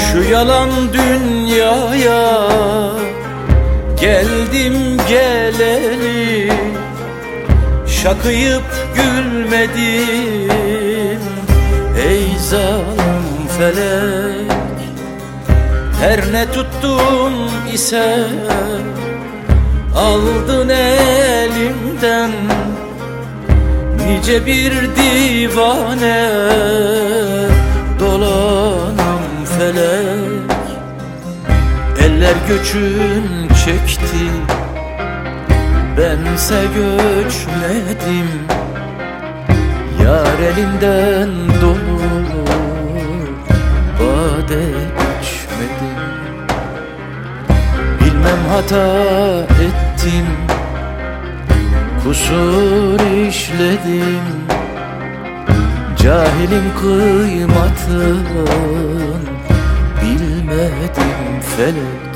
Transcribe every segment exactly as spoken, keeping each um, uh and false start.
Şu yalan dünyaya geldim geleli, şakıyıp gülmedim ey zalim felek. Her ne tuttum ise aldın elimden, nice bir divane dolanam felek. Eller göçün çekti, bense göçmedim. Yar elinden dolu bade içmedim. Bilmem hata ettim, kusur işledim. Cahilim kıymatın bilmedim felek.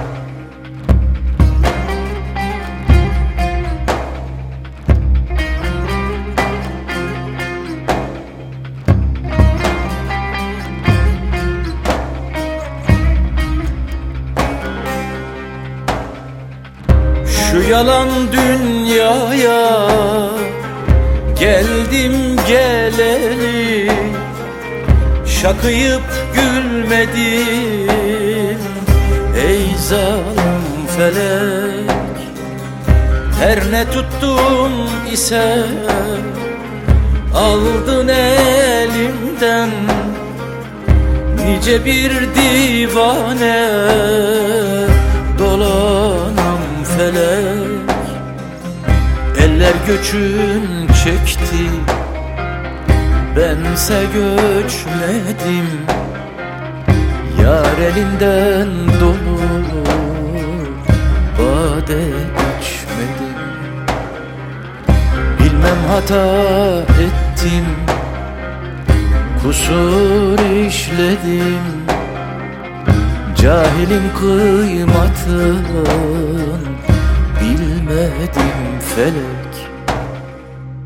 Şu yalan dünyaya geldim geleli, şakıyıp gülmedim ey zalim felek. Her ne tuttum ise aldın elimden, nice bir divane dolanam felek. Eller göçün çekti, bense göçmedim. Yar elinden dolu bade içmedim. Bilmem hata ettim, kusur işledim. Cahilim kıymatın bilmedim felek.